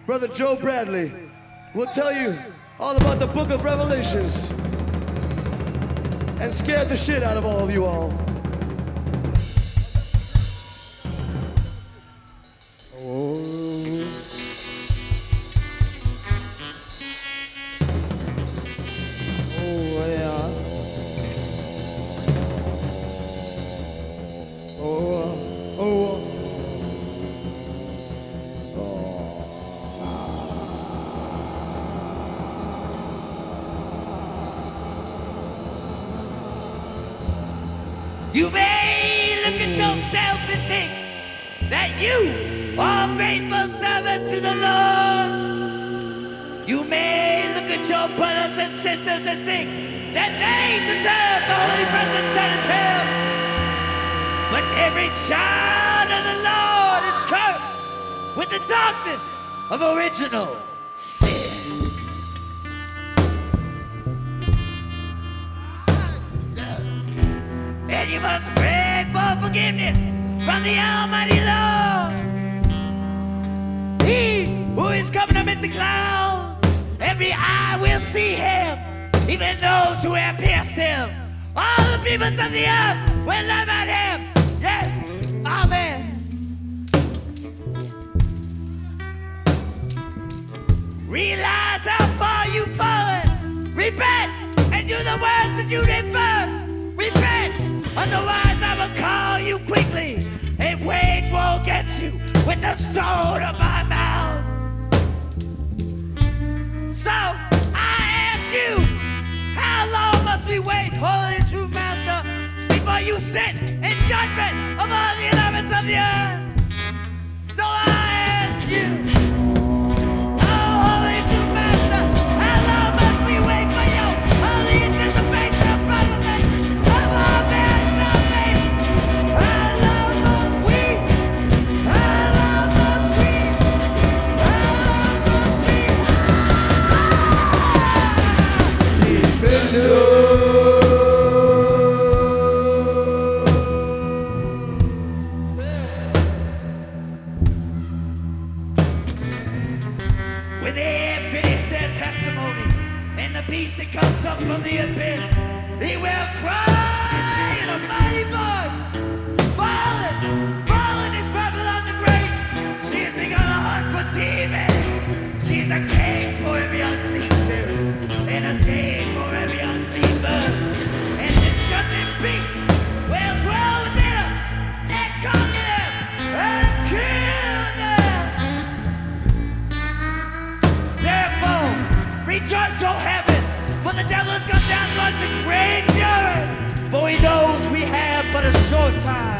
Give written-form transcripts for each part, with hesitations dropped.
Brother Joe Bradley will tell you all about the book of Revelations and scare the shit out of all of you all. You may look at yourself and think that you are a faithful servant to the Lord. You may look at your brothers and sisters and think that they deserve the holy presence that is him. But every child of the Lord is cursed with the darkness of original sin. And you must pray for forgiveness from the Almighty Lord. He who is coming up in the clouds, every eye will see him, even those who have pierced him. All the peoples of the earth will love at him. Yes, amen. Realize how far you've fallen. Repent and do the words that you did first. Repent, otherwise I will call you quickly and wage war against you with the sword of my mouth. So I ask you, how long must we wait, holy and true master, before you sit in judgment of all the elements of the earth? So I ask you, when they have finished their testimony, and the beast that comes up from the abyss, he will cry in a mighty voice, Fallen, fallen is Babylon the Great. She has begun a hunt for demons. She is a cave for every unclean spirit, and a cave for every unclean bird. And disgusting beast will dwell within her, and conquer them, and kill them. Therefore, rejoice, O heaven, for the devil has come down to us in great fury, for he knows we have but a short time.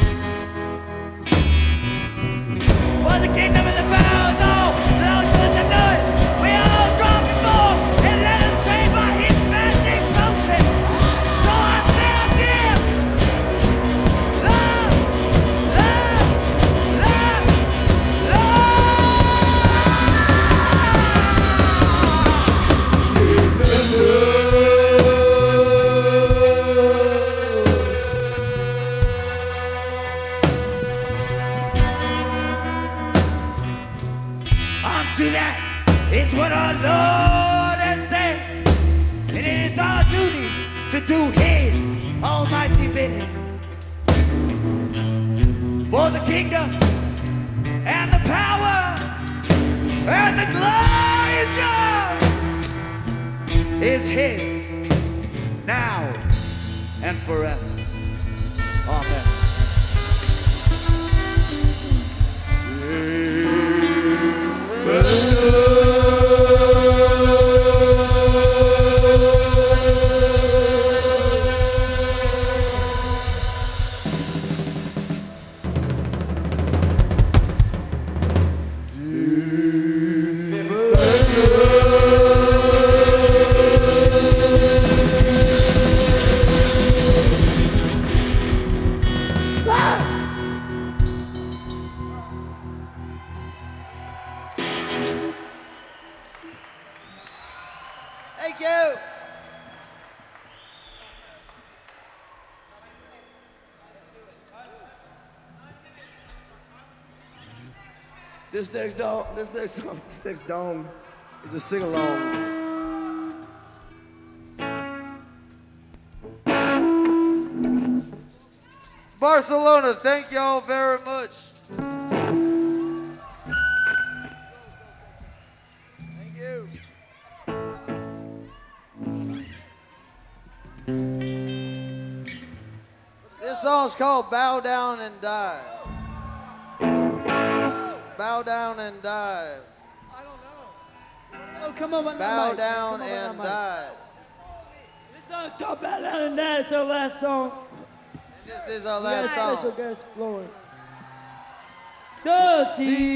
For the kingdom and the power is all, and all to us know it. We are all drawn before, and let us stay by his magic potion. So I say unto him, love, love, love, unto that is what our Lord has said, and it is our duty to do his almighty bidding. For the kingdom and the power and the glory is his, now and forever. Amen. Thank you. This next dong is a sing-along. Barcelona, thank y'all very much. Thank you. This song's called Bow Down and Dive. Bow down and dive. I don't know. Oh, come on, Bow down and dive. This song's called Bow Down and Dive. It's our last song. And this is our We got a last special song. guest, Florence. Dirty.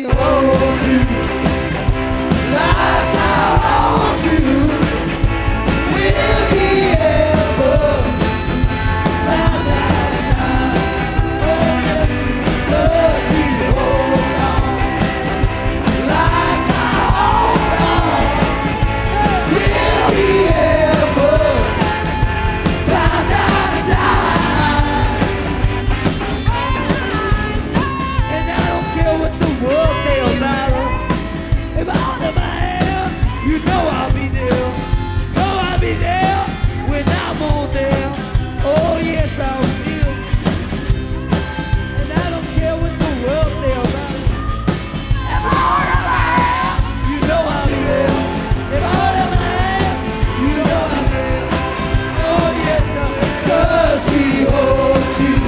And I don't care what the world thinks about us. If all of I am, you know I'll be there. Know I'll be there when I'm on there. Oh yes, I will. And I don't care what the world thinks about us. If all of I am, you know I'll be there. If all of I am, you know I'll be there. Oh yes, I will. 'Cause he holds you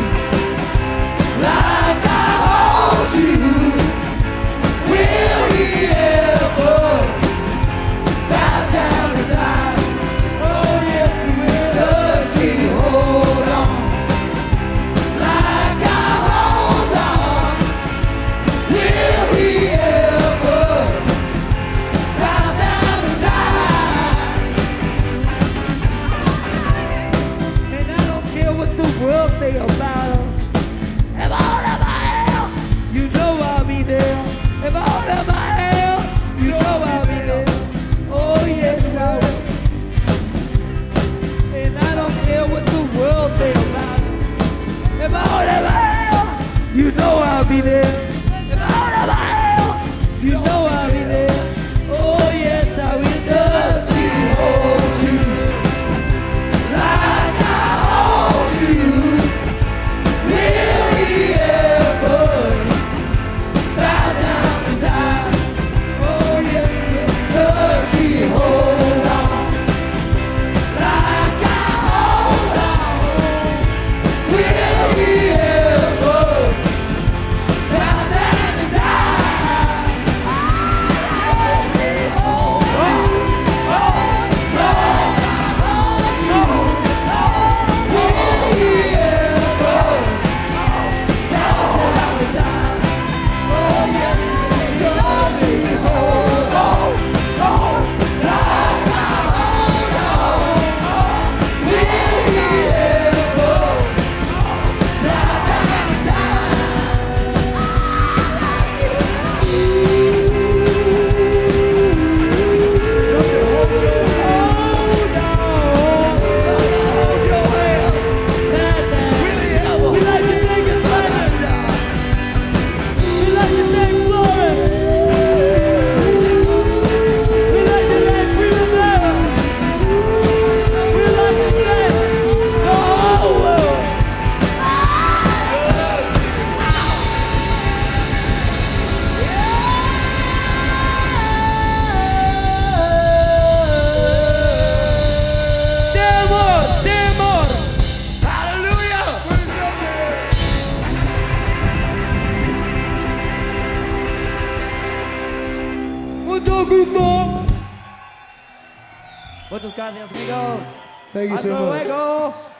like I hold you. Will he ever bow down to die? Oh yes he will. Does he hold on like I hold on? Will he ever bow down to die? And I don't care what the world think about us. If all of I am, you know I'll be there. If all of I am, you know I'll be there. Oh yes, I will. And I don't care what the world thinks about us. If all of I am, you know I'll be there. If all of I am, you know I'll be there. Oh yes, I will. Does he hold you like I hold you? Will he ever bow down and die? Oh yes, he will. Does he hold on like I hold on? Will he ever bow down and die? Does he hold on? Will he ever bow down and die? Oh yes, does he hold on like I hold on? Will he ever bow down and We like to thank his legend. We like to thank Florence. We like to thank Primavera. We like to thank the whole world. Demor. Hallelujah. Mucho gusto. Muchos gracias, amigos. Thank you so Hasta much. luego.